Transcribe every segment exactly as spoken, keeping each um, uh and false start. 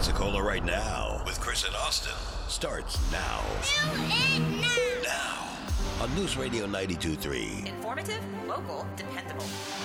Pensacola right now with Chris and Austin starts now. now. Now. On News Radio ninety-two point three. Informative, local, dependable.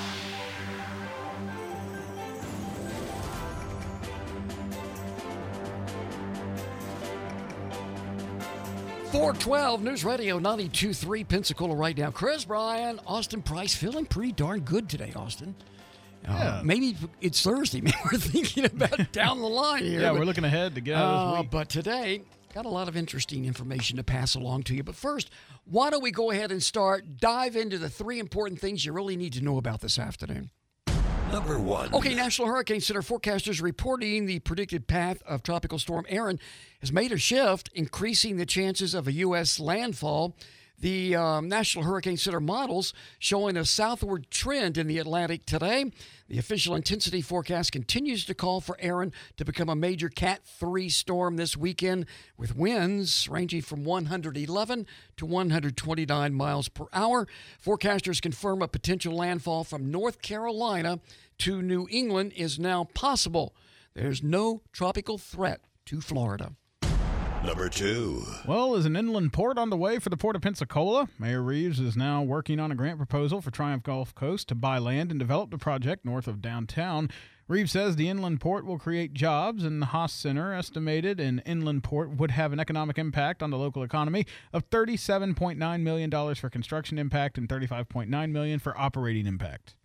four twelve News Radio ninety-two point three Pensacola right now. Chris Bryan, Austin Price, feeling pretty darn good today, Austin. Uh, Yeah. Maybe it's Thursday. Maybe we're thinking about down the line here. Yeah, but, we're looking ahead to get out of uh, this week. But today, got a lot of interesting information to pass along to you. But first, why don't we go ahead and start, dive into the three important things you really need to know about this afternoon. Number one. Okay, National Hurricane Center forecasters reporting the predicted path of Tropical Storm Erin has made a shift, increasing the chances of a U S landfall. The um, National Hurricane Center models showing a southward trend in the Atlantic today. The official intensity forecast continues to call for Erin to become a major Cat three storm this weekend, with winds ranging from one hundred eleven to one hundred twenty-nine miles per hour. Forecasters confirm a potential landfall from North Carolina to New England is now possible. There's no tropical threat to Florida. Number two. Well, is an inland port on the way for the Port of Pensacola? Mayor Reeves is now working on a grant proposal for Triumph Gulf Coast to buy land and develop the project north of downtown. Reeves says the inland port will create jobs, and the Haas Center estimated an inland port would have an economic impact on the local economy of thirty-seven point nine million dollars for construction impact and thirty-five point nine million dollars for operating impact.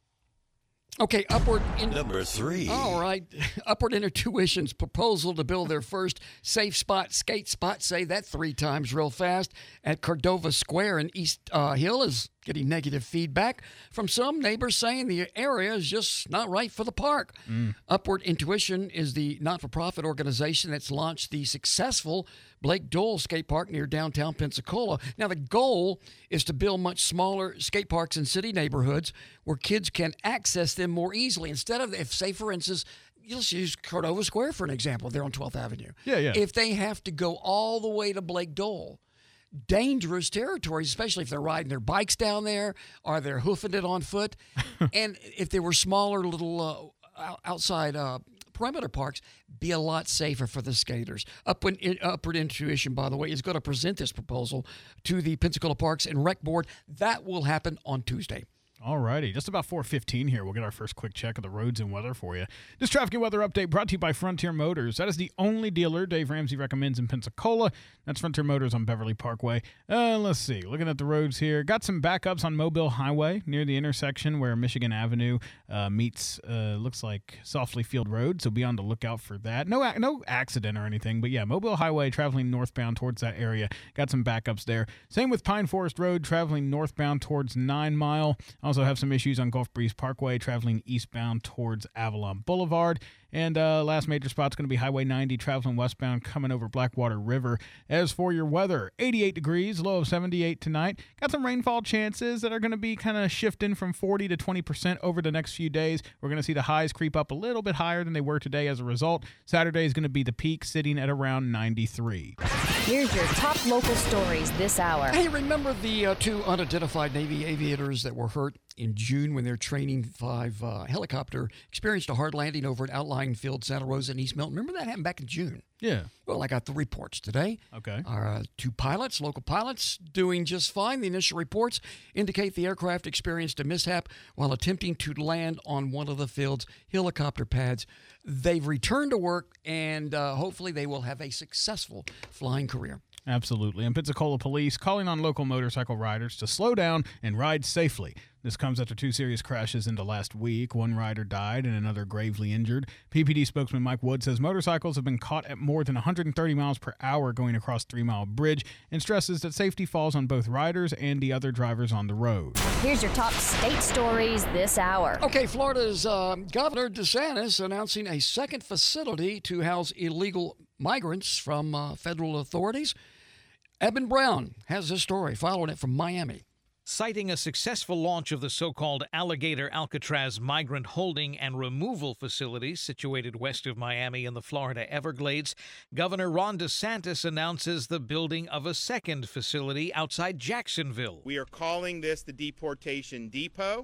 Okay, upward in Number three. All right, Upward Intuition's proposal to build their first safe spot skate spot, say that three times real fast, at Cordova Square in East uh, Hill is getting negative feedback from some neighbors saying the area is just not right for the park. Mm. Upward Intuition is the not-for-profit organization that's launched the successful Blake Dole Skate Park near downtown Pensacola. Now, the goal is to build much smaller skate parks in city neighborhoods where kids can access them more easily. Instead of, if say, for instance, let's use Cordova Square for an example. They're on twelfth Avenue. Yeah, yeah. If they have to go all the way to Blake Dole, dangerous territories, especially if they're riding their bikes down there or they're hoofing it on foot. And if there were smaller little uh, outside uh, perimeter parks, be a lot safer for the skaters. Upward, Upward Intuition, by the way, is going to present this proposal to the Pensacola Parks and Rec Board. That will happen on Tuesday. All righty, just about four fifteen here. We'll get our first quick check of the roads and weather for you. This traffic and weather update brought to you by Frontier Motors. That is the only dealer Dave Ramsey recommends in Pensacola. That's Frontier Motors on Beverly Parkway. Uh, let's see, looking at the roads here. Got some backups on Mobile Highway near the intersection where Michigan Avenue uh, meets, uh, looks like Softly Field Road, so be on the lookout for that. No, no accident or anything, but yeah, Mobile Highway traveling northbound towards that area. Got some backups there. Same with Pine Forest Road traveling northbound towards Nine Mile. Also have some issues on Gulf Breeze Parkway traveling eastbound towards Avalon Boulevard. And uh, last major spot's going to be Highway ninety traveling westbound coming over Blackwater River. As for your weather, eighty-eight degrees, low of seventy-eight tonight. Got some rainfall chances that are going to be kind of shifting from forty to twenty percent over the next few days. We're going to see the highs creep up a little bit higher than they were today as a result. Saturday is going to be the peak, sitting at around ninety-three. Here's your top local stories this hour. Hey, remember the uh, two unidentified Navy aviators that were hurt in June when their Training five uh, helicopter experienced a hard landing over at Outlying Field, Santa Rosa, and East Milton? Remember that happened back in June? Yeah. Well, I got the reports today. Okay. Our uh, two pilots, local pilots, doing just fine. The initial reports indicate the aircraft experienced a mishap while attempting to land on one of the field's helicopter pads. They've returned to work, and uh, hopefully they will have a successful flying career. Absolutely. And Pensacola police calling on local motorcycle riders to slow down and ride safely. This comes after two serious crashes in the last week. One rider died and another gravely injured. P P D spokesman Mike Wood says motorcycles have been caught at more than one hundred thirty miles per hour going across Three Mile Bridge, and stresses that safety falls on both riders and the other drivers on the road. Here's your top state stories this hour. Okay, Florida's uh, Governor DeSantis announcing a second facility to house illegal migrants from uh, federal authorities. Eben Brown has this story, following it from Miami. Citing a successful launch of the so-called Alligator Alcatraz migrant holding and removal facilities situated west of Miami in the Florida Everglades, Governor Ron DeSantis announces the building of a second facility outside Jacksonville. We are calling this the Deportation Depot.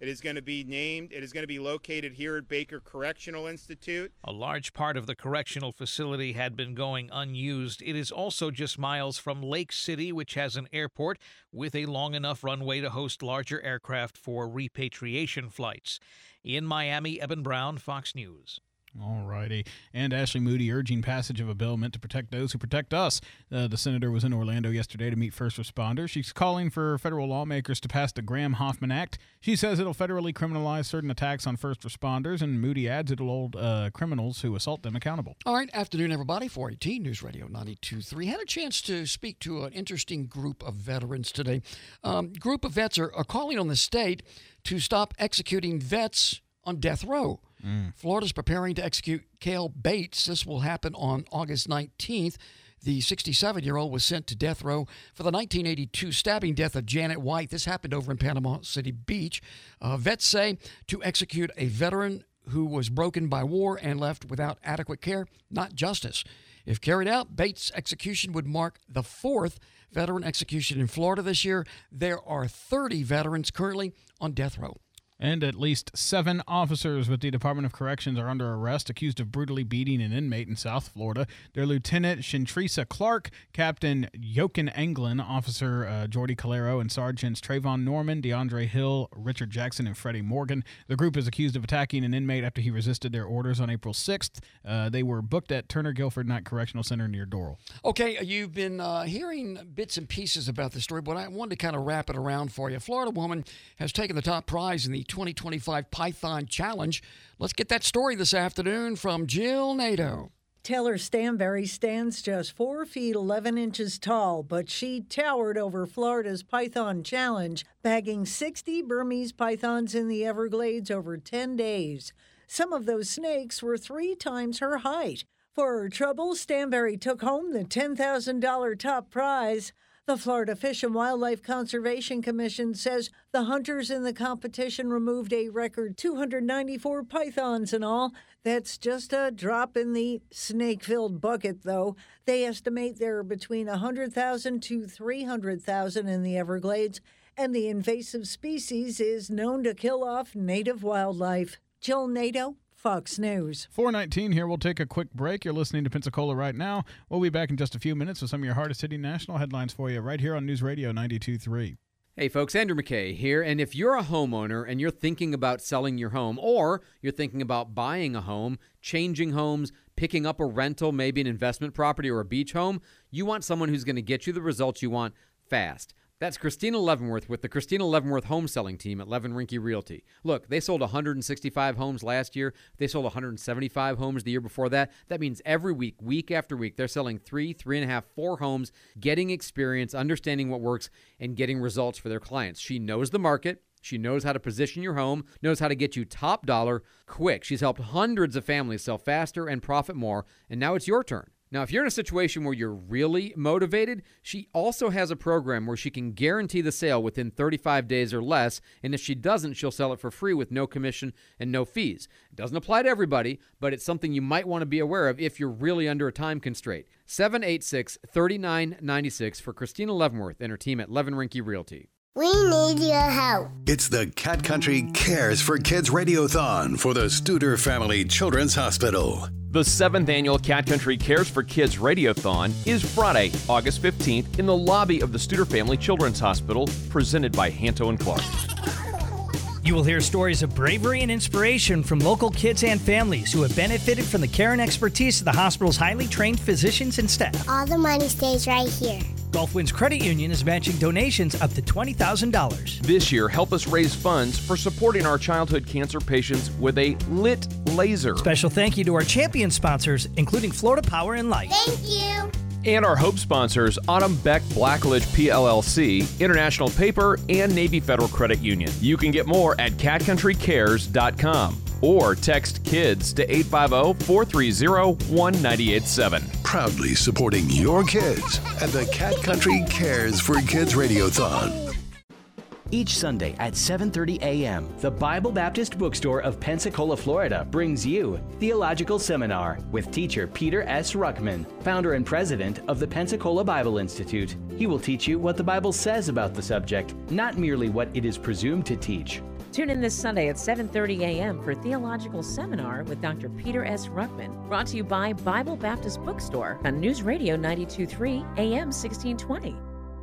It is going to be named, it is going to be located here at Baker Correctional Institute. A large part of the correctional facility had been going unused. It is also just miles from Lake City, which has an airport with a long enough runway to host larger aircraft for repatriation flights. In Miami, Eben Brown, Fox News. All righty. And Ashley Moody urging passage of a bill meant to protect those who protect us. Uh, the senator was in Orlando yesterday to meet first responders. She's calling for federal lawmakers to pass the Graham-Hoffman Act. She says it'll federally criminalize certain attacks on first responders, and Moody adds it'll hold uh, criminals who assault them accountable. All right. Afternoon, everybody. four eighteen News Radio ninety-two point three. Had a chance to speak to an interesting group of veterans today. Um, group of vets are, are calling on the state to stop executing vets on death row. Mm. Florida's preparing to execute Cale Bates. This will happen on August nineteenth. The sixty-seven-year-old was sent to death row for the nineteen eighty-two stabbing death of Janet White. This happened over in Panama City Beach. Uh, vets say to execute a veteran who was broken by war and left without adequate care, not justice. If carried out, Bates' execution would mark the fourth veteran execution in Florida this year. There are thirty veterans currently on death row. And at least seven officers with the Department of Corrections are under arrest, accused of brutally beating an inmate in South Florida. They're Lieutenant Shintrisa Clark, Captain Jochen Anglin, Officer uh, Jordy Calero, and Sergeants Trayvon Norman, DeAndre Hill, Richard Jackson, and Freddie Morgan. The group is accused of attacking an inmate after he resisted their orders on April sixth. Uh, they were booked at Turner Guilford Knight Correctional Center near Doral. Okay, you've been uh, hearing bits and pieces about this story, but I wanted to kind of wrap it around for you. A Florida woman has taken the top prize in the twenty twenty-five Python Challenge. Let's get that story this afternoon from Jill Nato. Taylor Stanberry stands just four feet eleven inches tall, but she towered over Florida's Python Challenge, bagging sixty Burmese pythons in the Everglades over ten days. Some of those snakes were three times her height. For her trouble, Stanberry took home the ten thousand dollars top prize. The Florida Fish and Wildlife Conservation Commission says the hunters in the competition removed a record two hundred ninety-four pythons in all. That's just a drop in the snake-filled bucket, though. They estimate there are between one hundred thousand to three hundred thousand in the Everglades, and the invasive species is known to kill off native wildlife. Jill Nato, Fox News. four nineteen here. We'll take a quick break. You're listening to Pensacola right now. We'll be back in just a few minutes with some of your hardest-hitting national headlines for you right here on News Radio ninety-two point three. Hey folks, Andrew McKay here, and if you're a homeowner and you're thinking about selling your home, or you're thinking about buying a home, changing homes, picking up a rental, maybe an investment property or a beach home, you want someone who's going to get you the results you want fast. That's Christina Leavenworth with the Christina Leavenworth Home Selling Team at Levin Rinke Realty. Look, they sold one hundred sixty-five homes last year. They sold one hundred seventy-five homes the year before that. That means every week, week after week, they're selling three, three and a half, four homes, getting experience, understanding what works, and getting results for their clients. She knows the market. She knows how to position your home, knows how to get you top dollar quick. She's helped hundreds of families sell faster and profit more, and now it's your turn. Now, if you're in a situation where you're really motivated, she also has a program where she can guarantee the sale within thirty-five days or less, and if she doesn't, she'll sell it for free with no commission and no fees. It doesn't apply to everybody, but it's something you might want to be aware of if you're really under a time constraint. seven eight six, three nine nine six for Christina Leavenworth and her team at Levin Rinke Realty. We need your help. It's the Cat Country Cares for Kids Radiothon for the Studer Family Children's Hospital. The seventh annual Cat Country Cares for Kids Radiothon is Friday, August fifteenth in the lobby of the Studer Family Children's Hospital, presented by Hanto and Clark. You will hear stories of bravery and inspiration from local kids and families who have benefited from the care and expertise of the hospital's highly trained physicians and staff. All the money stays right here. Gulfwinds Credit Union is matching donations up to twenty thousand dollars. This year, help us raise funds for supporting our childhood cancer patients with a lit laser. Special thank you to our champion sponsors, including Florida Power and Light. Thank you. And our Hope sponsors, Autumn Beck Blackledge P L L C, International Paper, and Navy Federal Credit Union. You can get more at cat country cares dot com or text KIDS to eight five zero, four three zero, one nine eight seven. Proudly supporting your kids at the Cat Country Cares for Kids Radiothon. Each Sunday at seven thirty a.m., the Bible Baptist Bookstore of Pensacola, Florida brings you Theological Seminar with teacher Peter S. Ruckman, founder and president of the Pensacola Bible Institute. He will teach you what the Bible says about the subject, not merely what it is presumed to teach. Tune in this Sunday at seven thirty a.m. for Theological Seminar with Doctor Peter S. Ruckman. Brought to you by Bible Baptist Bookstore on News Radio ninety-two point three A M sixteen twenty.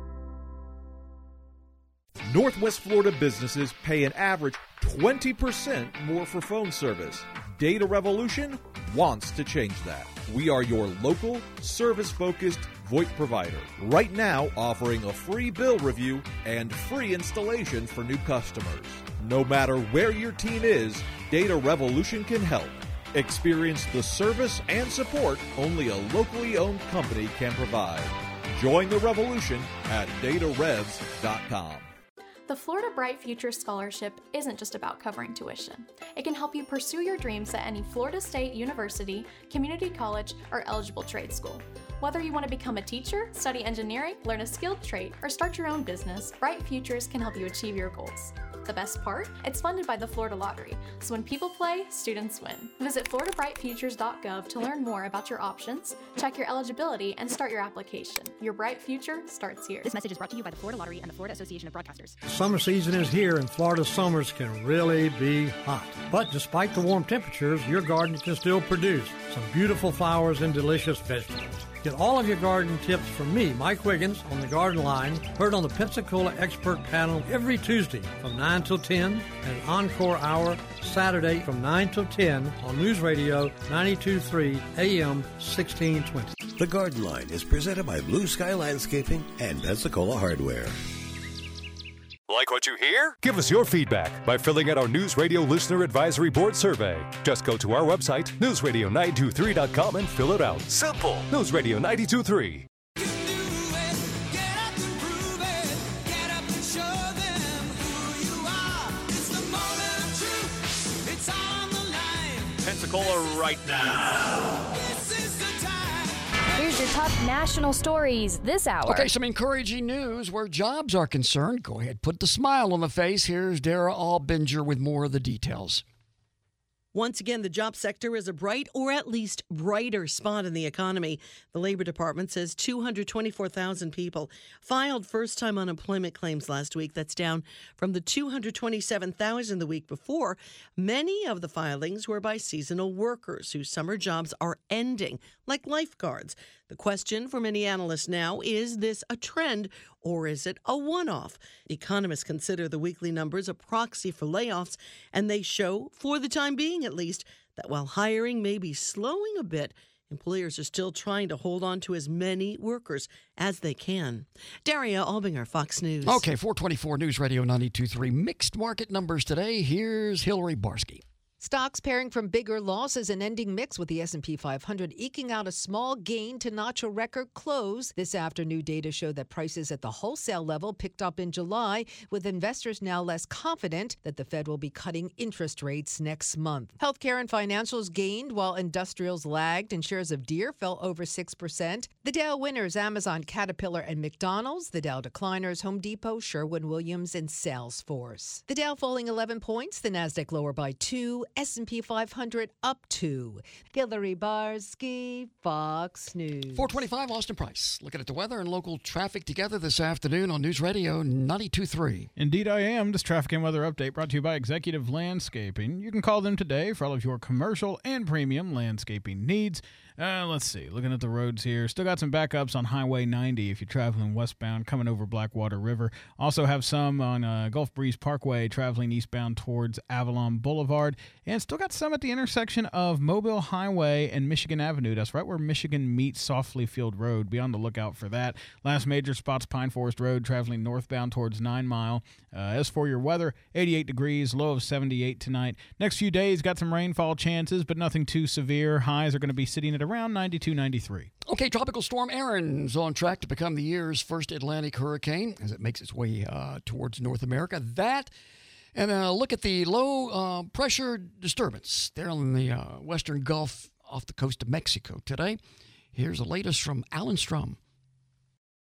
Northwest Florida businesses pay an average twenty percent more for phone service. Data Revolution wants to change that. We are your local, service-focused VoIP provider. Right now, offering a free bill review and free installation for new customers. No matter where your team is, Data Revolution can help. Experience the service and support only a locally owned company can provide. Join the revolution at data revs dot com. The Florida Bright Future Scholarship isn't just about covering tuition. It can help you pursue your dreams at any Florida State University, community college, or eligible trade school. Whether you want to become a teacher, study engineering, learn a skilled trade, or start your own business, Bright Futures can help you achieve your goals. The best part? It's funded by the Florida Lottery, so when people play, students win. Visit florida bright futures dot gov to learn more about your options, check your eligibility, and start your application. Your bright future starts here. This message is brought to you by the Florida Lottery and the Florida Association of Broadcasters. Summer season is here, and Florida summers can really be hot. But despite the warm temperatures, your garden can still produce some beautiful flowers and delicious vegetables. Get all of your garden tips from me, Mike Wiggins, on the Garden Line, heard on the Pensacola Expert Panel every Tuesday from nine till ten, and an encore hour Saturday from nine till ten on News Radio ninety-two point three A M sixteen twenty. The Garden Line is presented by Blue Sky Landscaping and Pensacola Hardware. Like what you hear? Give us your feedback by filling out our News Radio Listener Advisory Board survey. Just go to our website, news radio nine two three dot com, and fill it out. Simple. News Radio ninety-two point three. Pensacola right now. Here's your top national stories this hour. Okay, some encouraging news where jobs are concerned. Go ahead, put the smile on the face. Here's Dara Albinger with more of the details. Once again, the job sector is a bright or at least brighter spot in the economy. The Labor Department says two hundred twenty-four thousand people filed first-time unemployment claims last week. That's down from the two hundred twenty-seven thousand the week before. Many of the filings were by seasonal workers whose summer jobs are ending, like lifeguards. The question for many analysts now, is this a trend or is it a one-off? Economists consider the weekly numbers a proxy for layoffs, and they show, for the time being at least, that while hiring may be slowing a bit, employers are still trying to hold on to as many workers as they can. Daria Albinger, Fox News. Okay, four twenty-four News Radio ninety-two point three. Mixed market numbers today. Here's Hillary Barsky. Stocks pairing from bigger losses and ending mixed, with the S and P five hundred eking out a small gain to notch a record close. This afternoon, data showed that prices at the wholesale level picked up in July, with investors now less confident that the Fed will be cutting interest rates next month. Healthcare and financials gained while industrials lagged, and shares of Deere fell over six percent. The Dow winners, Amazon, Caterpillar, and McDonald's. The Dow decliners, Home Depot, Sherwin-Williams, and Salesforce. The Dow falling eleven points, the Nasdaq lower by two. S and P five hundred up two. Hillary Barsky, Fox News. four twenty-five, Austin Price. Looking at the weather and local traffic together this afternoon on News Radio ninety-two point three. Indeed I am. This traffic and weather update brought to you by Executive Landscaping. You can call them today for all of your commercial and premium landscaping needs. Uh, let's see. Looking at the roads here. Still got some backups on Highway ninety if you're traveling westbound coming over Blackwater River. Also have some on uh, Gulf Breeze Parkway traveling eastbound towards Avalon Boulevard. And still got some at the intersection of Mobile Highway and Michigan Avenue. That's right where Michigan meets Softly Field Road. Be on the lookout for that. Last major spot's Pine Forest Road traveling northbound towards Nine Mile. Uh, as for your weather, eighty-eight degrees, low of seventy-eight tonight. Next few days, got some rainfall chances, but nothing too severe. Highs are going to be sitting at around ninety-two, ninety-three. Okay, Tropical Storm Aaron's on track to become the year's first Atlantic hurricane as it makes its way uh, towards North America. That, and uh, look at the low uh, pressure disturbance there in the uh, western Gulf off the coast of Mexico today. Here's the latest from Alan Strum.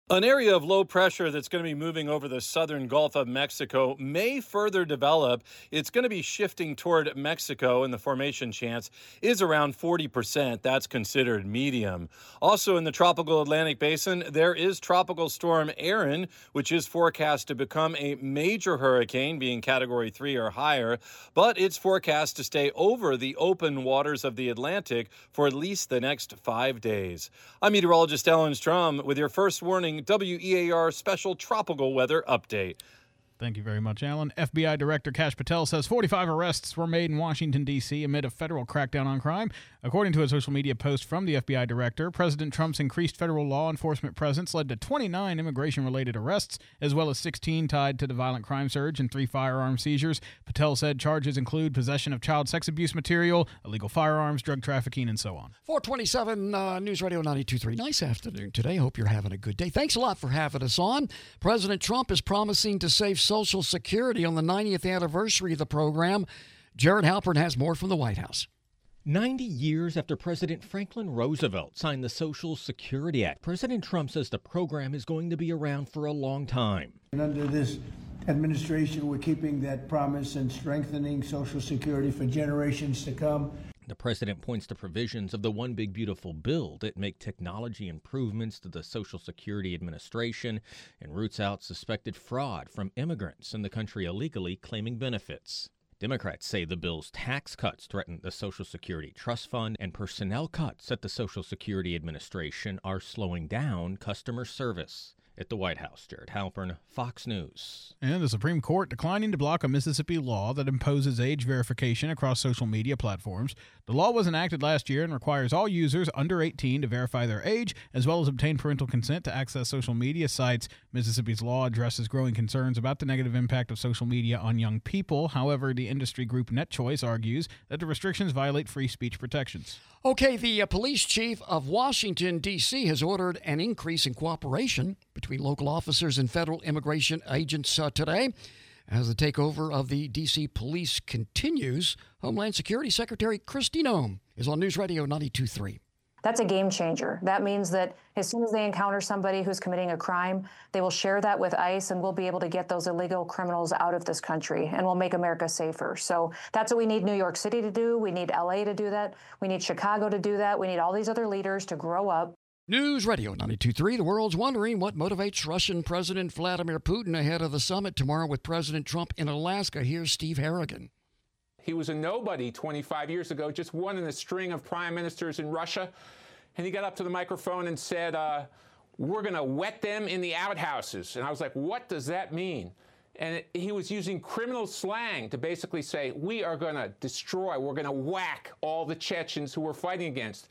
An area of low pressure that's going to be moving over the southern Gulf of Mexico may further develop. It's going to be shifting toward Mexico, and the formation chance is around forty percent. That's considered medium. Also in the tropical Atlantic basin, there is Tropical Storm Erin, which is forecast to become a major hurricane, being category three or higher, but it's forecast to stay over the open waters of the Atlantic for at least the next five days. I'm meteorologist Alan Strom with your first warning W E A R special tropical weather update. Thank you very much, Alan. F B I Director Kash Patel says forty-five arrests were made in Washington, D C amid a federal crackdown on crime. According to a social media post from the F B I director, President Trump's increased federal law enforcement presence led to twenty-nine immigration-related arrests, as well as sixteen tied to the violent crime surge and three firearm seizures. Patel said charges include possession of child sex abuse material, illegal firearms, drug trafficking, and so on. four twenty-seven uh, News Radio ninety-two point three. Nice afternoon today. Hope you're having a good day. Thanks a lot for having us on. President Trump is promising to save Social Security on the ninetieth anniversary of the program. Jared Halpern has more from the White House. ninety years after President Franklin Roosevelt signed the Social Security Act, President Trump says the program is going to be around for a long time. And under this administration, we're keeping that promise and strengthening Social Security for generations to come. The president points to provisions of the One Big Beautiful Bill that make technology improvements to the Social Security Administration and roots out suspected fraud from immigrants in the country illegally claiming benefits. Democrats say the bill's tax cuts threaten the Social Security Trust Fund, and personnel cuts at the Social Security Administration are slowing down customer service. At the White House, Jared Halpern, Fox News. And the Supreme Court declining to block a Mississippi law that imposes age verification across social media platforms. The law was enacted last year and requires all users under eighteen to verify their age, as well as obtain parental consent to access social media sites. Mississippi's law addresses growing concerns about the negative impact of social media on young people. However, the industry group NetChoice argues that the restrictions violate free speech protections. Okay, the uh, police chief of Washington, D C has ordered an increase in cooperation between local officers and federal immigration agents uh, today. As the takeover of the D C police continues, Homeland Security Secretary Kristi Noem is on News Radio ninety-two point three. That's a game changer. That means that as soon as they encounter somebody who's committing a crime, they will share that with ICE, and we'll be able to get those illegal criminals out of this country, and we'll make America safer. So that's what we need New York City to do. We need L A to do that. We need Chicago to do that. We need all these other leaders to grow up. News Radio ninety-two point three. The world's wondering what motivates Russian President Vladimir Putin ahead of the summit tomorrow with President Trump in Alaska. Here's Steve Harrigan. He was a nobody twenty-five years ago, just one in a string of prime ministers in Russia. And he got up to the microphone and said, uh, we're going to wet them in the outhouses. And I was like, what does that mean? And it, he was using criminal slang to basically say, we are going to destroy, we're going to whack all the Chechens who we're fighting against.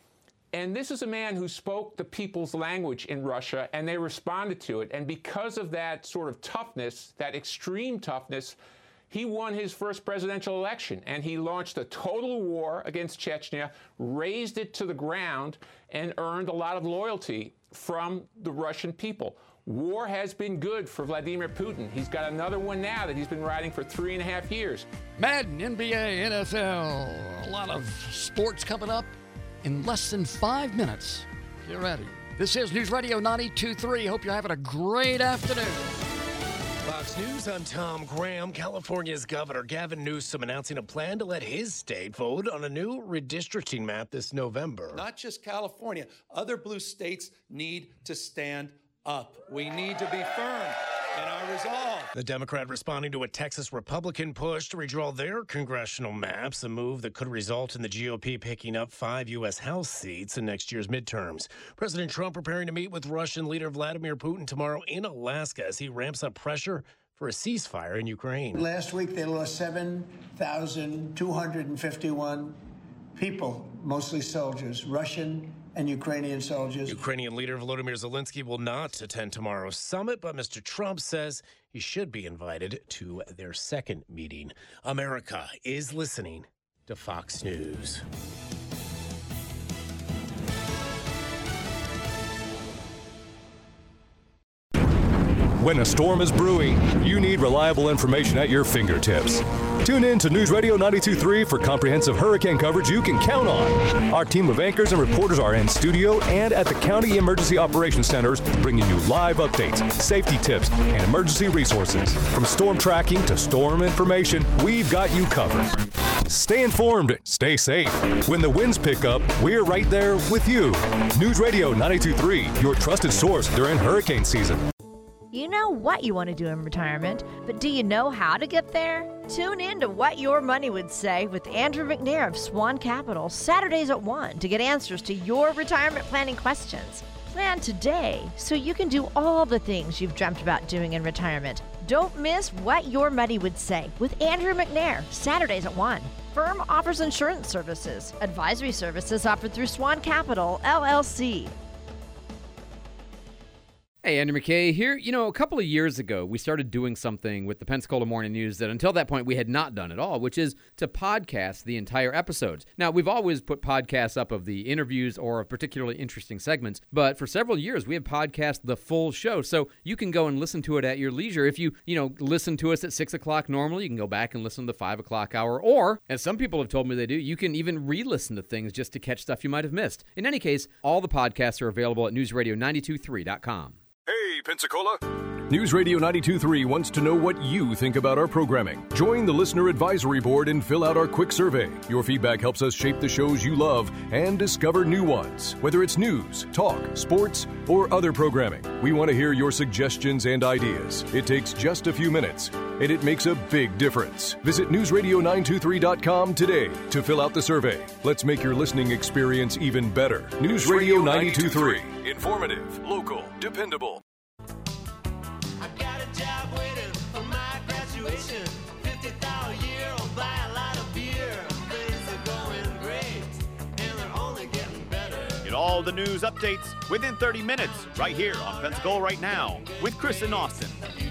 And this is a man who spoke the people's language in Russia, and they responded to it. And because of that sort of toughness, that extreme toughness, he won his first presidential election, and he launched a total war against Chechnya, razed it to the ground, and earned a lot of loyalty from the Russian people. War has been good for Vladimir Putin. He's got another one now that he's been riding for three and a half years. Madden, N B A, N F L, a lot of sports coming up in less than five minutes. Get ready. This is News Radio ninety-two point three. Hope you're having a great afternoon. Fox News, I'm Tom Graham. California's Governor Gavin Newsom announcing a plan to let his state vote on a new redistricting map this November. Not just California. Other blue states need to stand up. We need to be firm in our resolve. The Democrat responding to a Texas Republican push to redraw their congressional maps, a move that could result in the G O P picking up five U S House seats in next year's midterms. President Trump preparing to meet with Russian leader Vladimir Putin tomorrow in Alaska as he ramps up pressure for a ceasefire in Ukraine. Last week, they lost seven thousand two hundred fifty-one people, mostly soldiers, Russian and Ukrainian soldiers. Ukrainian leader Volodymyr Zelensky will not attend tomorrow's summit, but Mister Trump says he should be invited to their second meeting. America is listening to Fox News. When a storm is brewing, you need reliable information at your fingertips. Tune in to News Radio ninety-two point three for comprehensive hurricane coverage you can count on. Our team of anchors and reporters are in studio and at the County Emergency Operations Centers, bringing you live updates, safety tips, and emergency resources. From storm tracking to storm information, we've got you covered. Stay informed, stay safe. When the winds pick up, we're right there with you. News Radio ninety-two point three, your trusted source during hurricane season. You know what you want to do in retirement, but do you know how to get there? Tune in to What Your Money Would Say with Andrew McNair of Swan Capital, Saturdays at one, to get answers to your retirement planning questions. Plan today so you can do all the things you've dreamt about doing in retirement. Don't miss What Your Money Would Say with Andrew McNair, Saturdays at one. Firm offers insurance services. Advisory services offered through Swan Capital, L L C. Hey, Andrew McKay here. You know, a couple of years ago, we started doing something with the Pensacola Morning News that until that point we had not done at all, which is to podcast the entire episodes. Now, we've always put podcasts up of the interviews or of particularly interesting segments, but for several years we have podcast the full show, so you can go and listen to it at your leisure. If you, you know, listen to us at six o'clock normally, you can go back and listen to the five o'clock hour, or, as some people have told me they do, you can even re-listen to things just to catch stuff you might have missed. In any case, all the podcasts are available at news radio nine two three dot com. Hey, Pensacola. News Radio ninety-two point three wants to know what you think about our programming. Join the Listener Advisory Board and fill out our quick survey. Your feedback helps us shape the shows you love and discover new ones. Whether it's news, talk, sports, or other programming, we want to hear your suggestions and ideas. It takes just a few minutes, and it makes a big difference. Visit news radio nine two three dot com today to fill out the survey. Let's make your listening experience even better. News Radio ninety-two point three. Informative, local, dependable. Get all the news updates within thirty minutes right here on Pensacola Right Now with Chris and Austin.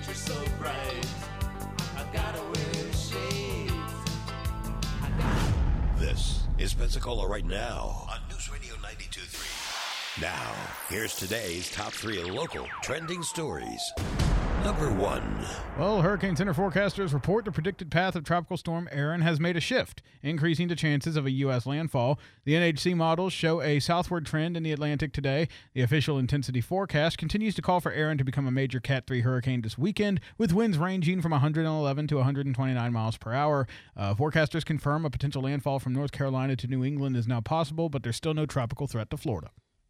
This is Pensacola Right Now on News Radio ninety-two point three. Now, here's today's top three local trending stories. Number one. Well, Hurricane Center forecasters report the predicted path of Tropical Storm Erin has made a shift, increasing the chances of a U S landfall. The N H C models show a southward trend in the Atlantic today. The official intensity forecast continues to call for Erin to become a major Cat three hurricane this weekend, with winds ranging from one hundred eleven to one hundred twenty-nine miles per hour. Uh, forecasters confirm a potential landfall from North Carolina to New England is now possible, but there's still no tropical threat to Florida.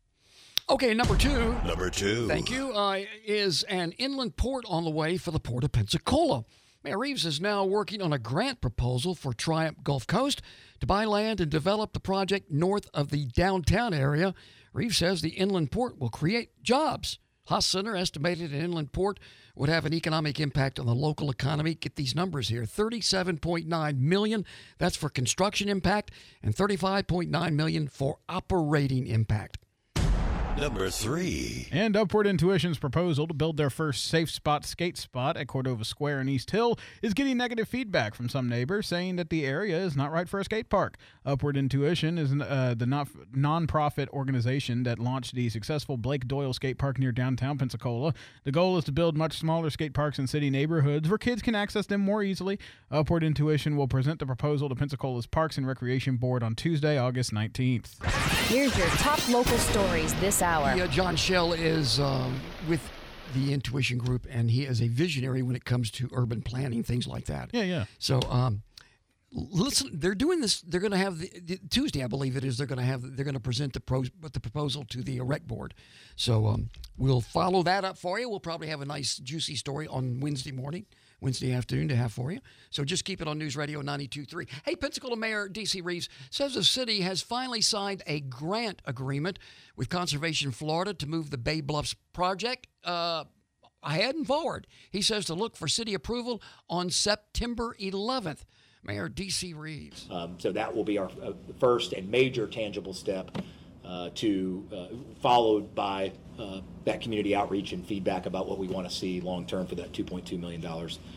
Okay, number two. Number two. Thank you. Uh, is an inland port on the way for the Port of Pensacola. Mayor Reeves is now working on a grant proposal for Triumph Gulf Coast to buy land and develop the project north of the downtown area. Reeves says the inland port will create jobs. Haas Center estimated an inland port would have an economic impact on the local economy. Get these numbers here, thirty-seven point nine million dollars. That's for construction impact, and thirty-five point nine million dollars for operating impact. Number three. And Upward Intuition's proposal to build their first safe spot skate spot at Cordova Square in East Hill is getting negative feedback from some neighbors saying that the area is not right for a skate park. Upward Intuition is uh, the not- non-profit organization that launched the successful Blake Doyle skate park near downtown Pensacola. The goal is to build much smaller skate parks in city neighborhoods where kids can access them more easily. Upward Intuition will present the proposal to Pensacola's Parks and Recreation Board on Tuesday, August nineteenth. Here's your top local stories this hour. Yeah, John Schell is um, with the Intuition Group, and he is a visionary when it comes to urban planning, things like that. Yeah, yeah. So, um, listen, they're doing this. They're going to have the, the Tuesday, I believe it is. They're going to have. They're going to present the pros, the proposal to the rec board. So um, we'll follow that up for you. We'll probably have a nice, juicy story on Wednesday morning. Wednesday afternoon to have for you. So just keep it on News Radio ninety-two point three. Hey, Pensacola Mayor D C Reeves says the city has finally signed a grant agreement with Conservation Florida to move the Bay Bluffs project uh, ahead and forward. He says to look for city approval on September eleventh. Mayor D C Reeves. Um, so that will be our uh, first and major tangible step uh, to uh, followed by uh, that community outreach and feedback about what we want to see long term for that two point two million dollars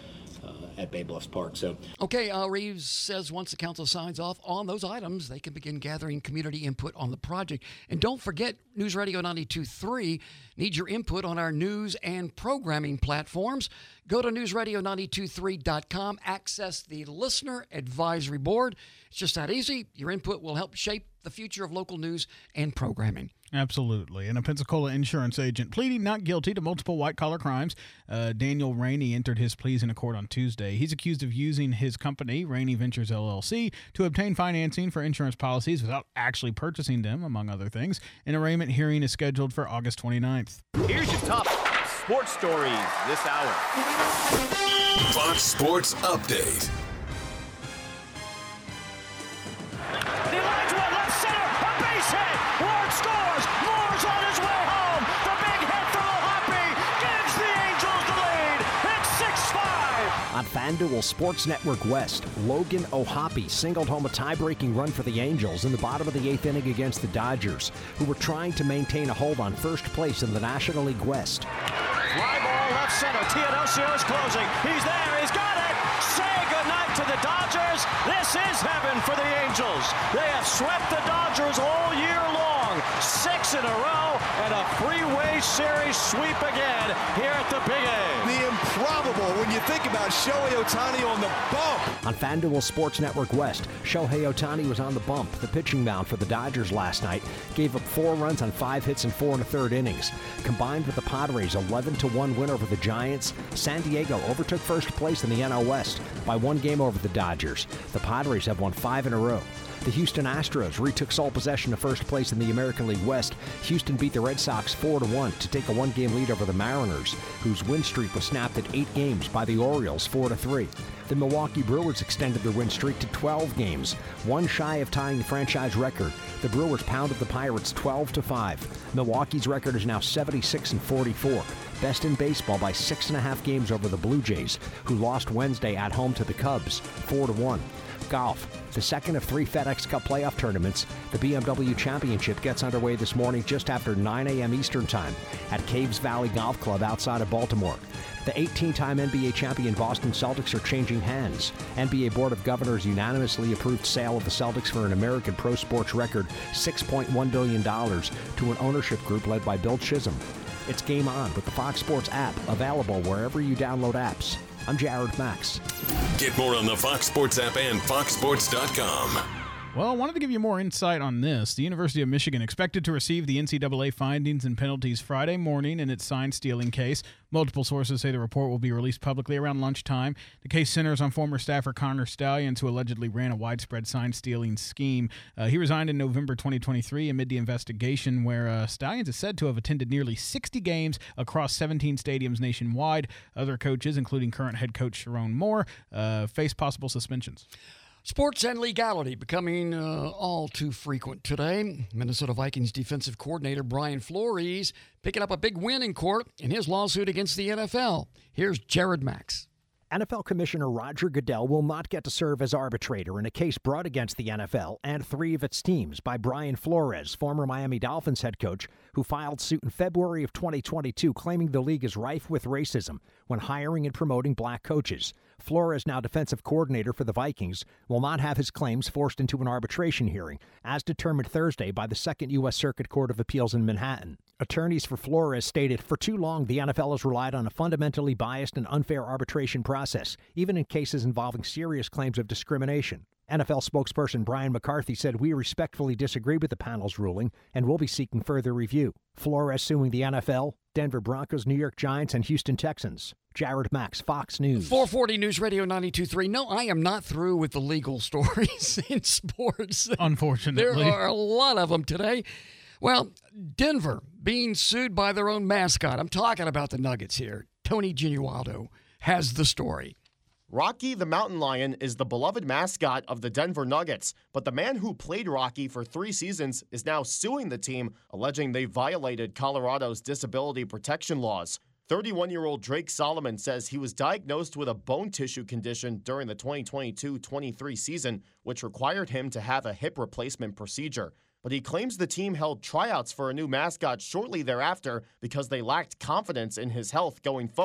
uh, at Bay Bluffs Park. So, Okay, uh, Reeves says once the council signs off on those items, they can begin gathering community input on the project. And don't forget, News Radio ninety-two point three needs your input on our news and programming platforms. Go to news radio nine two three three dot com, access the Listener Advisory Board. It's just that easy. Your input will help shape the future of local news and programming. Absolutely. And a Pensacola insurance agent pleading not guilty to multiple white-collar crimes. Uh, Daniel Rainey entered his pleas in a court on Tuesday. He's accused of using his company, Rainey Ventures L L C, to obtain financing for insurance policies without actually purchasing them, among other things. An arraignment hearing is scheduled for August twenty-ninth. Here's your top sports stories this hour. Fox Sports Update. He lines one left center, a base hit. Ward scores. Moore's on his way home. The big hit from O'Hoppe gives the Angels the lead. It's six five. On FanDuel Sports Network West, Logan O'Hoppe singled home a tie-breaking run for the Angels in the bottom of the eighth inning against the Dodgers, who were trying to maintain a hold on first place in the National League West. Fly ball left center. Teodosio is closing. He's there. He's got it. Say goodnight to the Dodgers. This is heaven for the Angels. They have swept the Dodgers all year long. Six in a row and a three-way series sweep again here at the Big A. The improbable when you think about Shohei Ohtani on the bump. On FanDuel Sports Network West, Shohei Ohtani was on the bump. The pitching mound for the Dodgers last night gave up four runs on five hits in four and a third innings. Combined with the Padres' eleven to one win over the Giants, San Diego overtook first place in the N L West by one game over the Dodgers. The Padres have won five in a row. The Houston Astros retook sole possession of first place in the American League West. Houston beat the Red Sox four to one to take a one-game lead over the Mariners, whose win streak was snapped at eight games by the Orioles four to three. The Milwaukee Brewers extended their win streak to twelve games, one shy of tying the franchise record. The Brewers pounded the Pirates twelve to five. Milwaukee's record is now seventy-six and forty-four, best in baseball by six and a half games over the Blue Jays, who lost Wednesday at home to the Cubs four to one. Golf. The second of three FedEx Cup playoff tournaments, the B M W Championship gets underway this morning just after nine a.m. Eastern Time at Caves Valley Golf Club outside of Baltimore. The eighteen-time N B A champion Boston Celtics are changing hands. N B A Board of Governors unanimously approved sale of the Celtics for an American pro sports record six point one billion dollars to an ownership group led by Bill Chisholm. It's Game On with the Fox Sports app, available wherever you download apps. I'm Jared Max. Get more on the Fox Sports app and fox sports dot com. Well, I wanted to give you more insight on this. The University of Michigan expected to receive the N C double A findings and penalties Friday morning in its sign-stealing case. Multiple sources say the report will be released publicly around lunchtime. The case centers on former staffer Connor Stalions, who allegedly ran a widespread sign-stealing scheme. Uh, he resigned in November twenty twenty-three amid the investigation, where uh, Stalions is said to have attended nearly sixty games across seventeen stadiums nationwide. Other coaches, including current head coach Sharon Moore, uh, face possible suspensions. Sports and legality becoming uh, all too frequent today. Minnesota Vikings defensive coordinator Brian Flores picking up a big win in court in his lawsuit against the N F L. Here's Jared Max. N F L Commissioner Roger Goodell will not get to serve as arbitrator in a case brought against the N F L and three of its teams by Brian Flores, former Miami Dolphins head coach, who filed suit in February of twenty twenty-two claiming the league is rife with racism when hiring and promoting black coaches. Flores, now defensive coordinator for the Vikings, will not have his claims forced into an arbitration hearing, as determined Thursday by the Second U S Circuit Court of Appeals in Manhattan. Attorneys for Flores stated, for too long, the N F L has relied on a fundamentally biased and unfair arbitration process, even in cases involving serious claims of discrimination. N F L spokesperson Brian McCarthy said, we respectfully disagree with the panel's ruling and will be seeking further review. Flores suing the N F L, Denver Broncos, New York Giants, and Houston Texans. Jared Max, Fox News. four forty News Radio ninety-two point three. No, I am not through with the legal stories in sports. Unfortunately. There are a lot of them today. Well, Denver being sued by their own mascot. I'm talking about the Nuggets here. Tony Genualdo has the story. Rocky the Mountain Lion is the beloved mascot of the Denver Nuggets, but the man who played Rocky for three seasons is now suing the team, alleging they violated Colorado's disability protection laws. thirty-one-year-old Drake Solomon says he was diagnosed with a bone tissue condition during the twenty twenty-two twenty-three season, which required him to have a hip replacement procedure. But he claims the team held tryouts for a new mascot shortly thereafter because they lacked confidence in his health going forward.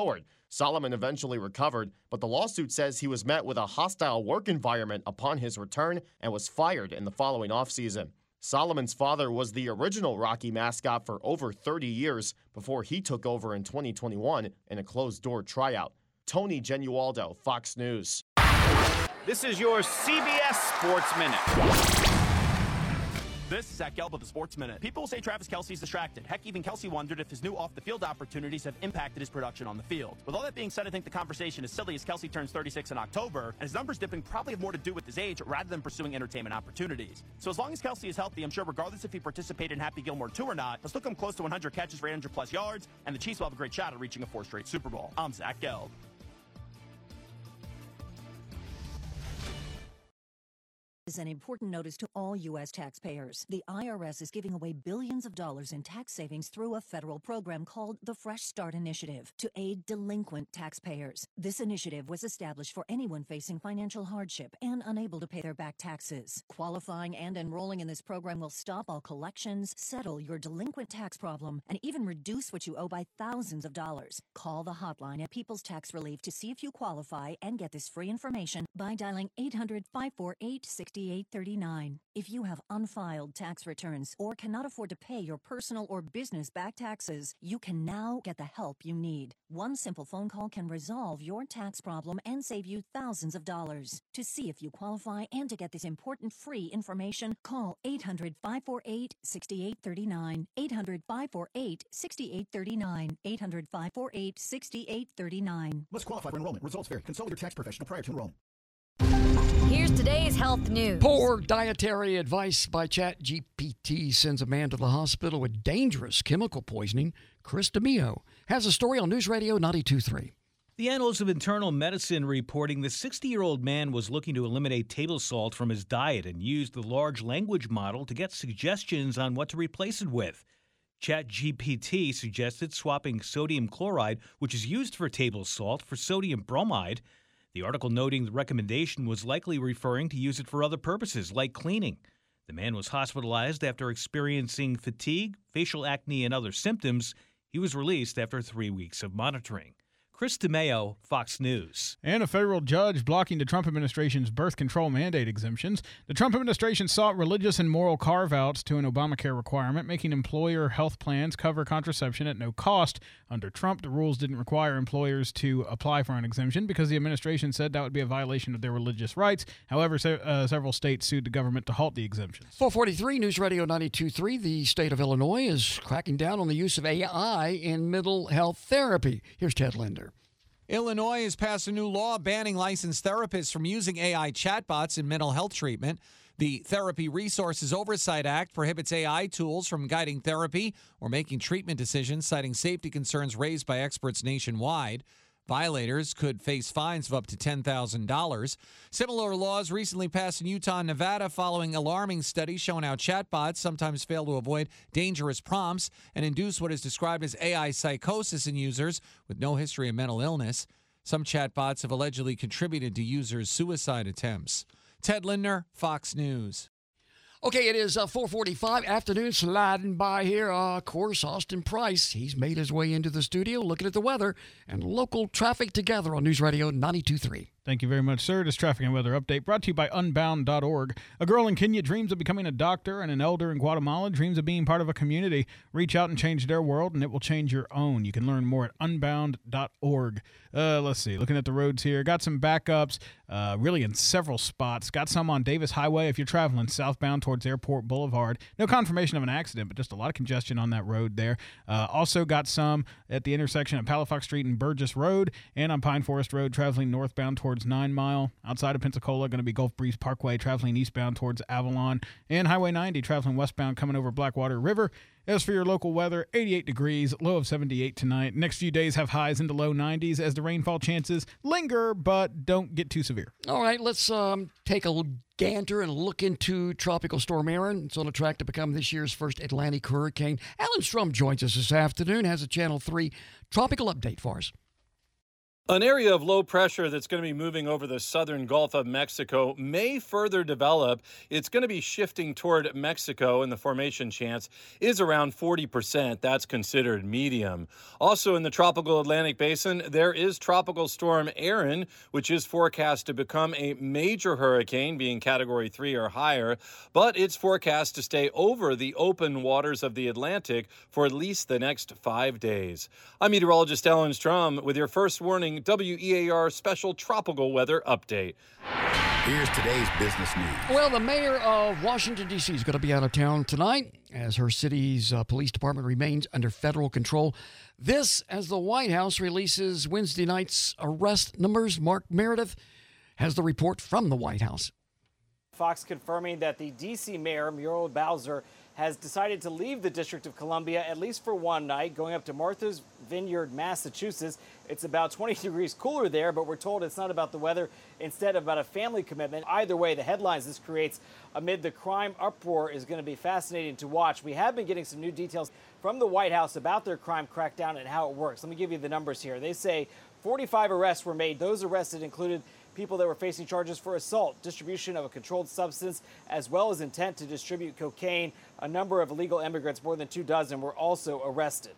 Solomon eventually recovered, but the lawsuit says he was met with a hostile work environment upon his return and was fired in the following offseason. Solomon's father was the original Rocky mascot for over thirty years before he took over in twenty twenty-one in a closed-door tryout. Tony Genualdo, Fox News. This is your C B S Sports Minute. This is Zach Gelb with the Sports Minute. People say Travis Kelce's distracted. Heck, even Kelce wondered if his new off-the-field opportunities have impacted his production on the field. With all that being said, I think the conversation is silly as Kelce turns thirty-six in October, and his numbers dipping probably have more to do with his age rather than pursuing entertainment opportunities. So as long as Kelce is healthy, I'm sure regardless if he participated in Happy Gilmore two or not, he'll still come close to one hundred catches for eight hundred plus yards, and the Chiefs will have a great shot at reaching a fourth straight Super Bowl. I'm Zach Gelb. Is an important notice to all U S taxpayers. The I R S is giving away billions of dollars in tax savings through a federal program called the Fresh Start Initiative to aid delinquent taxpayers. This initiative was established for anyone facing financial hardship and unable to pay their back taxes. Qualifying and enrolling in this program will stop all collections, settle your delinquent tax problem, and even reduce what you owe by thousands of dollars. Call the hotline at People's Tax Relief to see if you qualify and get this free information by dialing eight hundred, five four eight, six eight three nine. If you have unfiled tax returns or cannot afford to pay your personal or business back taxes, you can now get the help you need. One simple phone call can resolve your tax problem and save you thousands of dollars. To see if you qualify and to get this important free information, call eight hundred, five four eight, six eight three nine. eight hundred, five four eight, six eight three nine. eight hundred, five four eight, six eight three nine. Must qualify for enrollment. Results vary. Consult with your tax professional prior to enrollment. Here's today's health news. Poor dietary advice by ChatGPT sends a man to the hospital with dangerous chemical poisoning. Chris DeMio has a story on News Radio ninety-two point three. The Annals of Internal Medicine reporting the sixty-year-old man was looking to eliminate table salt from his diet and used the large language model to get suggestions on what to replace it with. ChatGPT suggested swapping sodium chloride, which is used for table salt, for sodium bromide. The article noting the recommendation was likely referring to use it for other purposes, like cleaning. The man was hospitalized after experiencing fatigue, facial acne, and other symptoms. He was released after three weeks of monitoring. Chris DeMeo, Fox News. And a federal judge blocking the Trump administration's birth control mandate exemptions. The Trump administration sought religious and moral carve-outs to an Obamacare requirement, making employer health plans cover contraception at no cost. Under Trump, the rules didn't require employers to apply for an exemption because the administration said that would be a violation of their religious rights. However, se- uh, several states sued the government to halt the exemptions. four forty-three News Radio ninety-two point three. The state of Illinois is cracking down on the use of A I in mental health therapy. Here's Ted Linder. Illinois has passed a new law banning licensed therapists from using A I chatbots in mental health treatment. The Therapy Resources Oversight Act prohibits A I tools from guiding therapy or making treatment decisions, citing safety concerns raised by experts nationwide. Violators could face fines of up to ten thousand dollars. Similar laws recently passed in Utah and Nevada following alarming studies showing how chatbots sometimes fail to avoid dangerous prompts and induce what is described as A I psychosis in users with no history of mental illness. Some chatbots have allegedly contributed to users' suicide attempts. Ted Lindner, Fox News. Okay, it is uh, four forty-five, afternoon sliding by here. Uh, of course, Austin Price, he's made his way into the studio looking at the weather and local traffic together on News Radio ninety-two point three. Thank you very much, sir. This traffic and weather update brought to you by unbound dot org. A girl in Kenya dreams of becoming a doctor, and an elder in Guatemala dreams of being part of a community. Reach out and change their world, and it will change your own. You can learn more at unbound dot org. Uh, let's see. Looking at the roads here. Got some backups, uh, really in several spots. Got some on Davis Highway if you're traveling southbound towards Airport Boulevard. No confirmation of an accident, but just a lot of congestion on that road there. Uh, also got some at the intersection of Palafox Street and Burgess Road, and on Pine Forest Road traveling northbound towards Nine Mile. Outside of Pensacola, going to be Gulf Breeze Parkway traveling eastbound towards Avalon, and Highway ninety traveling westbound coming over Blackwater River. As for your local weather, eighty-eight degrees, low of seventy-eight tonight. Next few days have highs into low nineties as the rainfall chances linger, but don't get too severe. All right, let's um, take a gander and look into Tropical Storm Aaron. It's on a track to become this year's first Atlantic hurricane. Alan Strum joins us this afternoon, has a Channel three tropical update for us. An area of low pressure that's going to be moving over the southern Gulf of Mexico may further develop. It's going to be shifting toward Mexico, and the formation chance is around forty percent. That's considered medium. Also in the tropical Atlantic basin, there is Tropical Storm Erin, which is forecast to become a major hurricane, being Category three or higher, but it's forecast to stay over the open waters of the Atlantic for at least the next five days. I'm meteorologist Alan Strom with your first warning W E A R special tropical weather update. Here's today's business news. Well, the mayor of Washington, D C is going to be out of town tonight as her city's uh, police department remains under federal control. This as the White House releases Wednesday night's arrest numbers. Mark Meredith has the report from the White House. Fox confirming that the D C mayor, Muriel Bowser, has decided to leave the District of Columbia, at least for one night, going up to Martha's Vineyard, Massachusetts. It's about twenty degrees cooler there, but we're told it's not about the weather, instead about a family commitment. Either way, the headlines this creates amid the crime uproar is going to be fascinating to watch. We have been getting some new details from the White House about their crime crackdown and how it works. Let me give you the numbers here. They say forty-five arrests were made. Those arrested included people that were facing charges for assault, distribution of a controlled substance, as well as intent to distribute cocaine. A number of illegal immigrants, more than two dozen, were also arrested.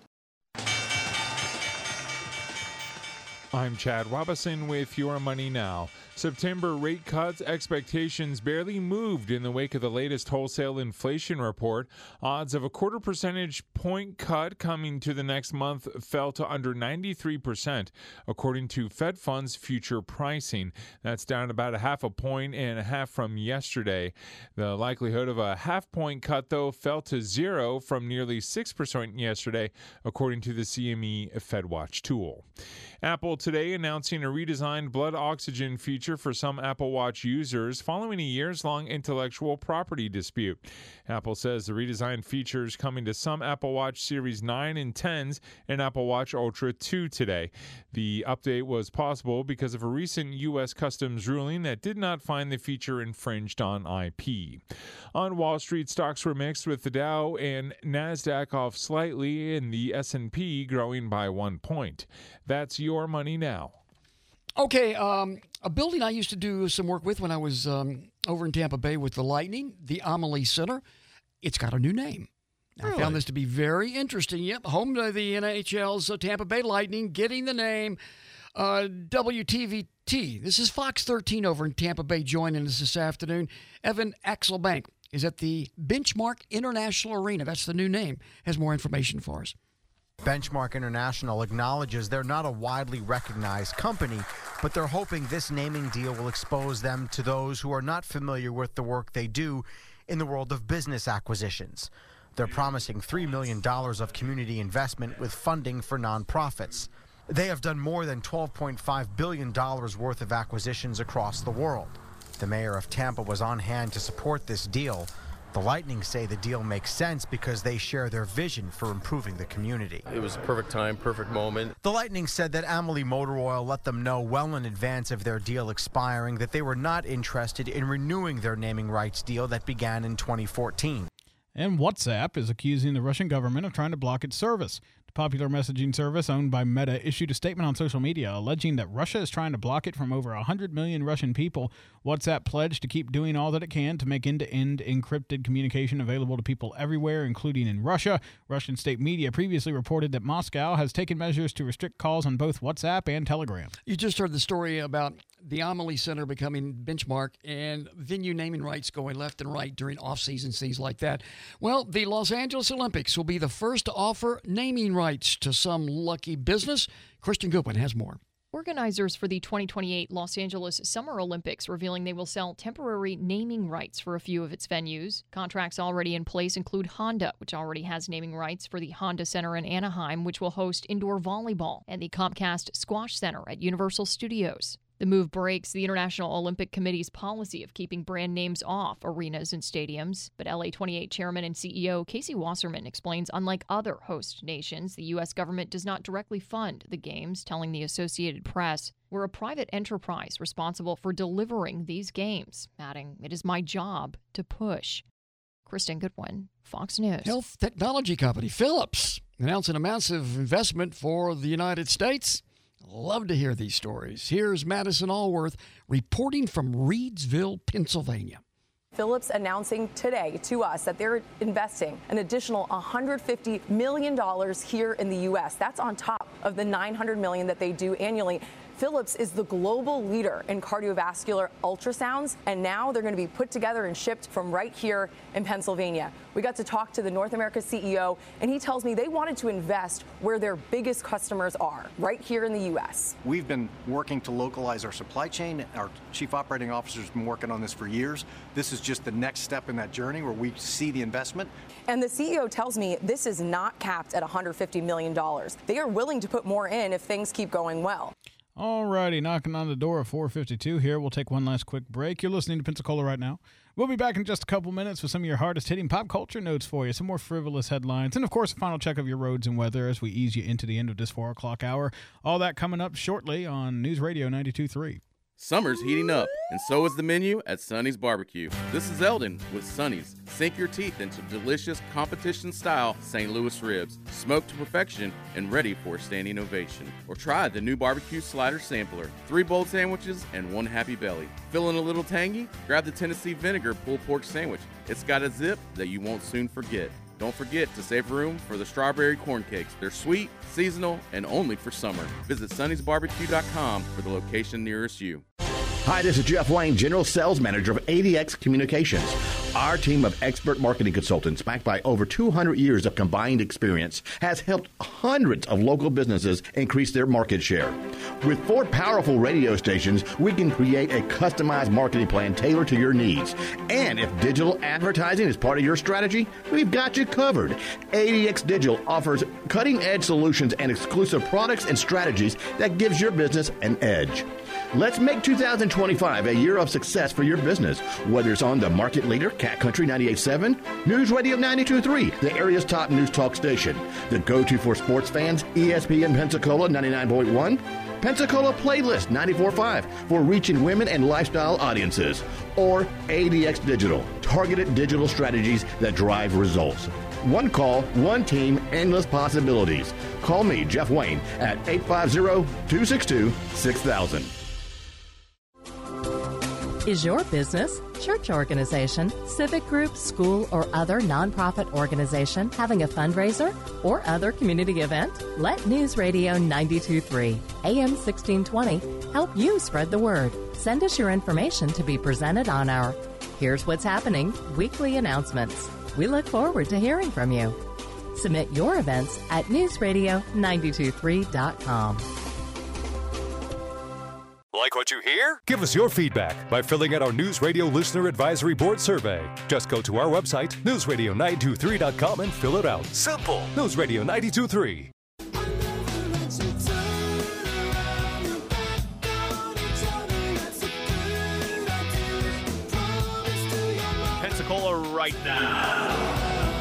I'm Chad Robinson with Your Money Now. September rate cuts expectations barely moved in the wake of the latest wholesale inflation report. Odds of a quarter percentage point cut coming to the next month fell to under ninety-three percent, according to Fed Funds future pricing. That's down about a half a point and a half from yesterday. The likelihood of a half point cut, though, fell to zero from nearly six percent yesterday, according to the C M E FedWatch tool. Apple today announcing a redesigned blood oxygen feature for some Apple Watch users following a years-long intellectual property dispute. Apple says the redesigned features coming to some Apple Watch Series nine and tens and Apple Watch Ultra two today. The update was possible because of a recent U S Customs ruling that did not find the feature infringed on I P. On Wall Street, stocks were mixed with the Dow and NASDAQ off slightly and the S and P growing by one point. That's Your Money Now. Okay, um, a building I used to do some work with when I was um, over in Tampa Bay with the Lightning, the Amalie Center, it's got a new name. Really? I found this to be very interesting. Yep, home to the N H L's uh, Tampa Bay Lightning, getting the name uh, W T V T. This is Fox thirteen over in Tampa Bay joining us this afternoon. Evan Axelbank is at the Benchmark International Arena. That's the new name. Has more information for us. Benchmark International acknowledges they're not a widely recognized company, but they're hoping this naming deal will expose them to those who are not familiar with the work they do in the world of business acquisitions. They're promising three million dollars of community investment with funding for nonprofits. They have done more than twelve point five billion dollars worth of acquisitions across the world. The mayor of Tampa was on hand to support this deal. The Lightning say the deal makes sense because they share their vision for improving the community. It was a perfect time, perfect moment. The Lightning said that Amalie Motor Oil let them know well in advance of their deal expiring that they were not interested in renewing their naming rights deal that began in twenty fourteen. And WhatsApp is accusing the Russian government of trying to block its service. The popular messaging service owned by Meta issued a statement on social media alleging that Russia is trying to block it from over one hundred million Russian people. WhatsApp pledged to keep doing all that it can to make end-to-end encrypted communication available to people everywhere, including in Russia. Russian state media previously reported that Moscow has taken measures to restrict calls on both WhatsApp and Telegram. You just heard the story about the Amalie Center becoming Benchmark and venue naming rights going left and right during off-season, things like that. Well, the Los Angeles Olympics will be the first to offer naming rights to some lucky business. Kristen Goodwin has more. Organizers for the twenty twenty-eight Los Angeles Summer Olympics revealing they will sell temporary naming rights for a few of its venues. Contracts already in place include Honda, which already has naming rights for the Honda Center in Anaheim, which will host indoor volleyball, and the Comcast Squash Center at Universal Studios. The move breaks the International Olympic Committee's policy of keeping brand names off arenas and stadiums. But L A twenty-eight chairman and C E O Casey Wasserman explains unlike other host nations, the U S government does not directly fund the games, telling the Associated Press, "We're a private enterprise responsible for delivering these games," adding, "It is my job to push." Kristen Goodwin, Fox News. Health technology company Philips announcing a massive investment for the United States. Love to hear these stories. Here's Madison Allworth reporting from Reedsville, Pennsylvania. Phillips announcing today to us that they're investing an additional one hundred fifty million dollars here in the U S. That's on top of the nine hundred million dollars that they do annually. Philips is the global leader in cardiovascular ultrasounds, and now they're going to be put together and shipped from right here in Pennsylvania. We got to talk to the North America C E O, and he tells me they wanted to invest where their biggest customers are, right here in the U S. We've been working to localize our supply chain. Our chief operating officer has been working on this for years. This is just the next step in that journey where we see the investment. And the C E O tells me this is not capped at one hundred fifty million dollars. They are willing to put more in if things keep going well. All righty, knocking on the door of four fifty-two here. We'll take one last quick break. You're listening to Pensacola right now. We'll be back in just a couple minutes with some of your hardest-hitting pop culture notes for you, some more frivolous headlines, and, of course, a final check of your roads and weather as we ease you into the end of this four o'clock hour. All that coming up shortly on News Radio ninety-two point three. Summer's heating up, and so is the menu at Sonny's Barbecue. This is Eldon with Sonny's. Sink your teeth into delicious competition-style Saint Louis ribs, smoked to perfection and ready for a standing ovation. Or try the new barbecue slider sampler. Three bold sandwiches and one happy belly. Feeling a little tangy? Grab the Tennessee Vinegar pulled pork sandwich. It's got a zip that you won't soon forget. Don't forget to save room for the strawberry corn cakes. They're sweet, seasonal, and only for summer. Visit Sonny's Barbecue dot com for the location nearest you. Hi, this is Jeff Wayne, General Sales Manager of A D X Communications. Our team of expert marketing consultants, backed by over two hundred years of combined experience, has helped hundreds of local businesses increase their market share. With four powerful radio stations, we can create a customized marketing plan tailored to your needs. And if digital advertising is part of your strategy, we've got you covered. A D X Digital offers cutting-edge solutions and exclusive products and strategies that gives your business an edge. Let's make two thousand twenty-five a year of success for your business, whether it's on the market leader, Cat Country ninety-eight point seven, News Radio ninety-two point three, the area's top news talk station, the go-to for sports fans, E S P N Pensacola ninety-nine point one, Pensacola Playlist ninety-four point five for reaching women and lifestyle audiences, or A D X Digital, targeted digital strategies that drive results. One call, one team, endless possibilities. Call me, Jeff Wayne, at eight five zero, two six two, six thousand. Is your business, church organization, civic group, school, or other nonprofit organization having a fundraiser or other community event? Let News Radio ninety-two point three, A M sixteen twenty help you spread the word. Send us your information to be presented on our Here's What's Happening weekly announcements. We look forward to hearing from you. Submit your events at news radio nine two three dot com. Like what you hear? Give us your feedback by filling out our News Radio Listener Advisory Board survey. Just go to our website, news radio nine two three dot com, and fill it out. Simple. News Radio ninety-two point three. Pensacola right now.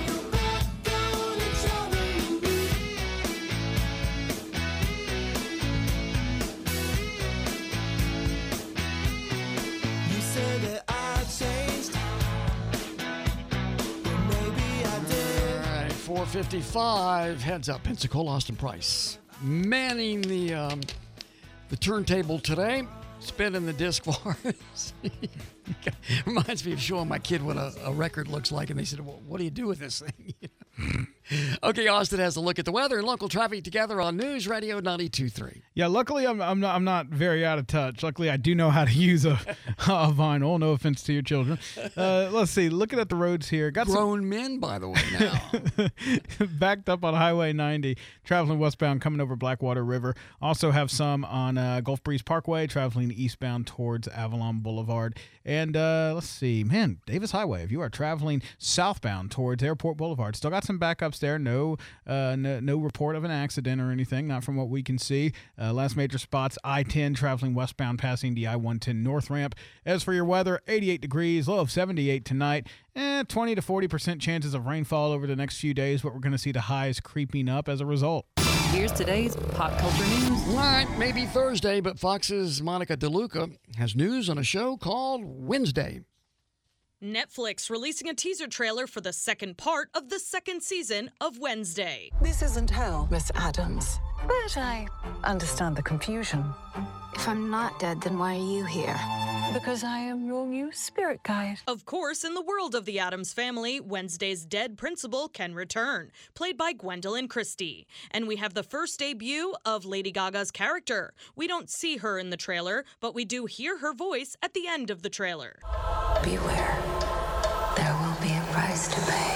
four fifty-five, heads up, Pensacola, Austin Price. Manning the um, the turntable today, spinning the disc bars. Reminds me of showing my kid what a, a record looks like, and they said, well, what do you do with this thing? Okay, Austin has a look at the weather and local traffic together on News Radio ninety-two point three. Yeah, luckily I'm I'm not I'm not very out of touch. Luckily I do know how to use a, a vinyl. No offense to your children. Uh, let's see. Looking at the roads here, got grown some... men, by the way. Now backed up on Highway ninety, traveling westbound coming over Blackwater River. Also have some on uh, Gulf Breeze Parkway, traveling eastbound towards Avalon Boulevard. And uh, let's see, man, Davis Highway. If you are traveling southbound towards Airport Boulevard, still got some backups there. No, uh, no, no report of an accident or anything, not from what we can see. Uh, last major spots, I ten traveling westbound, passing the I one ten north ramp. As for your weather, eighty-eight degrees, low of seventy-eight tonight. Eh, twenty to forty percent chances of rainfall over the next few days, but we're going to see the highs creeping up as a result. Here's today's pop culture news. All right, maybe Thursday, but Fox's Monica DeLuca has news on a show called Wednesday. Netflix releasing a teaser trailer for the second part of the second season of Wednesday. This isn't hell, Miss Addams. But I understand the confusion. If I'm not dead, then why are you here? Because I am your new spirit guide. Of course, in the world of the Addams Family, Wednesday's dead principal can return, played by Gwendolyn Christie. And we have the first debut of Lady Gaga's character. We don't see her in the trailer, but we do hear her voice at the end of the trailer. Beware. There will be a price to pay.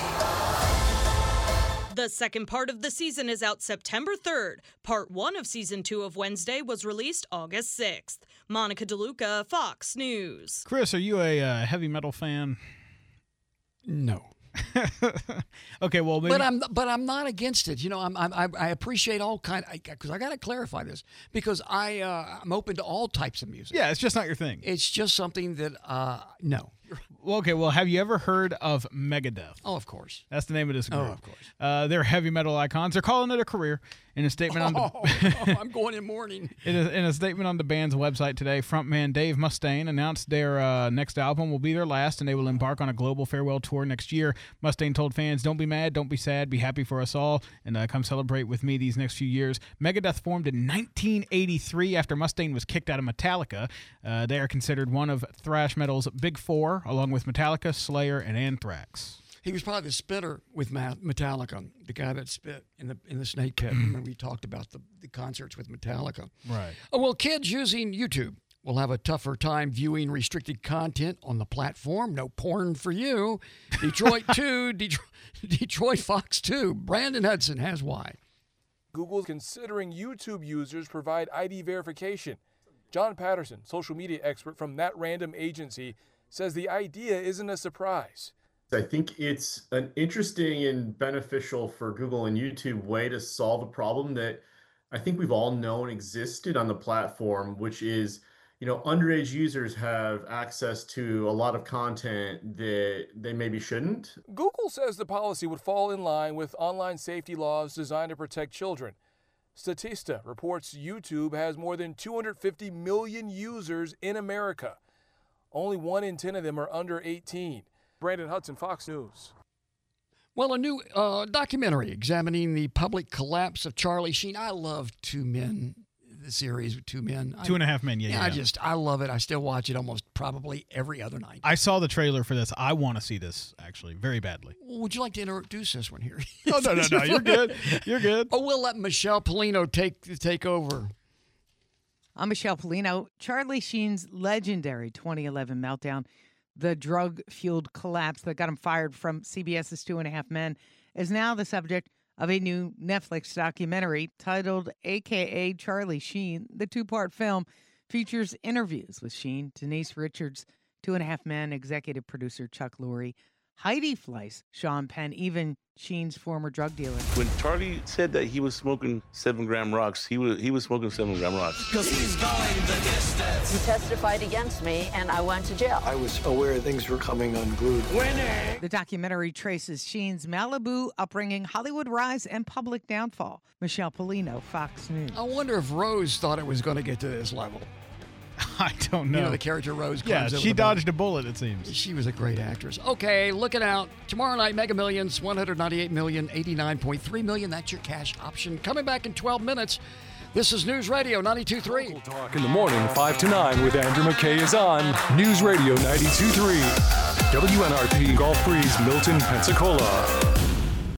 The second part of the season is out September third. Part one of season two of Wednesday was released August sixth. Monica DeLuca, Fox News. Chris, are you a uh, heavy metal fan? No. Okay, well, maybe. But I'm but I'm not against it. You know, I'm, I'm I appreciate all kind because I, I got to clarify this because I uh, I'm open to all types of music. Yeah, it's just not your thing. It's just something that uh no. Well, okay, well, have you ever heard of Megadeth? Oh, of course. That's the name of this group. Oh, of course. Uh, they're heavy metal icons. They're calling it a career. In a statement on the oh, I'm going in mourning. in, a, in a statement on the band's website today, frontman Dave Mustaine announced their uh, next album will be their last, and they will embark on a global farewell tour next year. Mustaine told fans, "Don't be mad, don't be sad, be happy for us all, and uh, come celebrate with me these next few years." Megadeth formed in nineteen eighty-three after Mustaine was kicked out of Metallica. Uh, they are considered one of thrash metal's big four, along with Metallica, Slayer, and Anthrax. He was probably the spitter with Metallica, the guy that spit in the in the snake pit. Remember we talked about the, the concerts with Metallica. Right. Oh, well, kids using YouTube will have a tougher time viewing restricted content on the platform. No porn for you. Detroit two, Detroit, Detroit Fox two. Brandon Hudson has why. Google's considering YouTube users provide I D verification. John Patterson, social media expert from That Random Agency, says the idea isn't a surprise. I think it's an interesting and beneficial for Google and YouTube way to solve a problem that I think we've all known existed on the platform, which is, you know, underage users have access to a lot of content that they maybe shouldn't. Google says the policy would fall in line with online safety laws designed to protect children. Statista reports YouTube has more than two hundred fifty million users in America. Only one in ten of them are under eighteen. Brandon Hudson, Fox News. Well, a new uh, documentary examining the public collapse of Charlie Sheen. I love Two Men, the series with Two Men. Two and a Half Men, yeah, yeah. yeah. I just, I love it. I still watch it almost probably every other night. I saw the trailer for this. I want to see this, actually, very badly. Well, would you like to introduce this one here? Oh, no, no, no. You're good. You're good. Oh, we'll let Michelle Polino take take over. I'm Michelle Polino. Charlie Sheen's legendary twenty eleven meltdown, the drug-fueled collapse that got him fired from CBS's Two and a Half Men, is now the subject of a new Netflix documentary titled A K A Charlie Sheen. The two-part film features interviews with Sheen, Denise Richards, Two and a Half Men executive producer Chuck Lorre, Heidi Fleiss, Sean Penn, even Sheen's former drug dealer. When Charlie said that he was smoking seven gram rocks, he was he was smoking seven gram rocks. Because he's going the distance. He testified against me, and I went to jail. I was aware things were coming unglued. Winning! The documentary traces Sheen's Malibu upbringing, Hollywood rise, and public downfall. Michelle Polino, Fox News. I wonder if Rose thought it was going to get to this level. I don't know. You know, the character Rose Yeah, climbs over she the dodged boat. a bullet, it seems. She was a great actress. Okay, looking out. Tomorrow night, Mega Millions, one hundred ninety-eight million, eighty-nine point three million. That's your cash option. Coming back in twelve minutes. This is News Radio ninety-two point three. Talk in the morning, five to nine with Andrew McKay is on News Radio ninety-two point three. W N R P Gulf Breeze, Milton, Pensacola.